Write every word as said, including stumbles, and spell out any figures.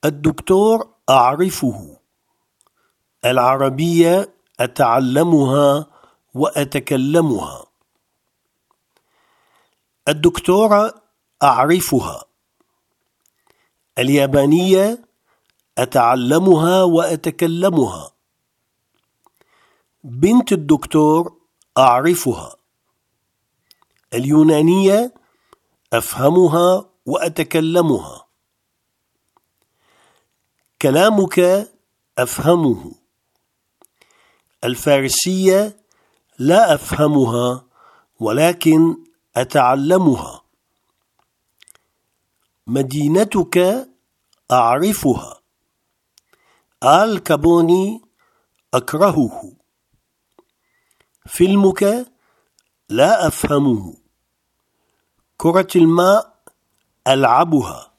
الدكتور أعرفه. العربية أتعلمها وأتكلمها. الدكتورة أعرفها. اليابانية أتعلمها وأتكلمها. بنت الدكتور أعرفها. اليونانية أفهمها وأتكلمها. كلامك أفهمه. الفارسية لا أفهمها ولكن أتعلمها. مدينتك أعرفها. آل كابوني أكرهه. فيلمك لا أفهمه. كرة الماء ألعبها.